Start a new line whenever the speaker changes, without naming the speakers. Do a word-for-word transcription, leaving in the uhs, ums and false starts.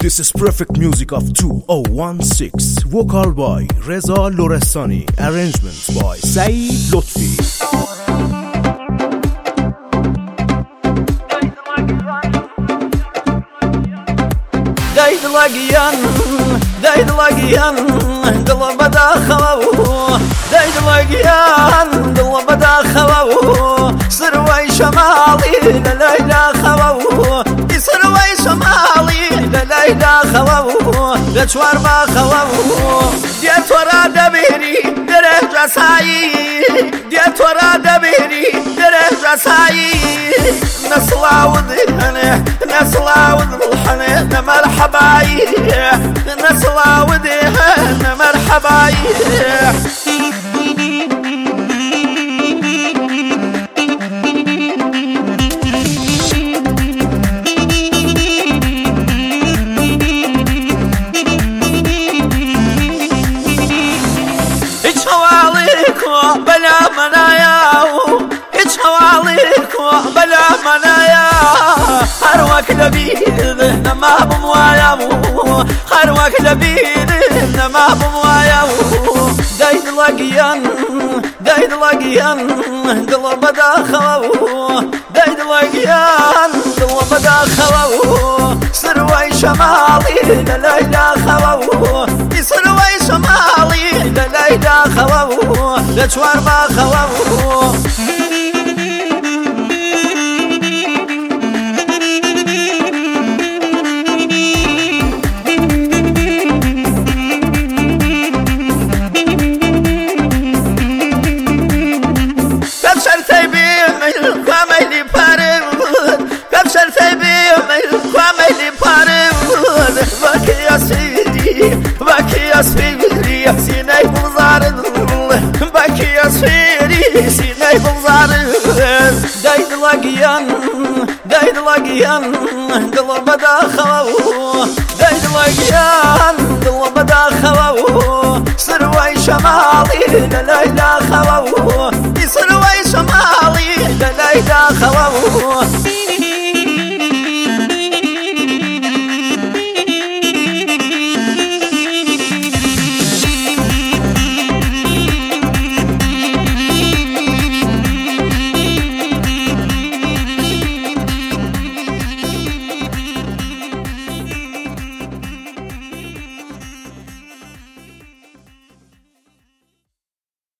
This is perfect music of two oh one six. Vocal by Reza Lorestani. Arrangements by Saeed Lotfi.
دايد لاقيان دايد لاقيان دل بدا خواو دايد لاقيان دل بدا خواو سروي شمالي لليلى خواو سروي شمالي لليلى خواو لشوار ما خواو ديت ورا دبيري درجة ساي ديت ورا دبيري درجة ساي نسلا ودهنه نسلا ودهنه مرحباي نسلا ودهنه مرحباي بلا منايا هيج حواليكو بلا منايا خروك لبيد ما بموايا خروك لبيد ما بموايا دايد لاقيان دايد لاقيان دل بدا خواو دايد لاقيان دل بدا خواو سروي شمالي لليلى خواو سروي شمالي لليلى خواو لشوار ما خواو ببشرتي بيمي كواميلي بارم ببشرتي بيمي كواميلي بارم باكي يا سيدي باكي يا سيدي سيناي بوزارن باكي يا سيدي سيناي بوزارن دايد لاقيان دايد لاقيان دل بدا خواو دايد لاقيان دل بدا خواو سروي شمالي لليلى خواو سروي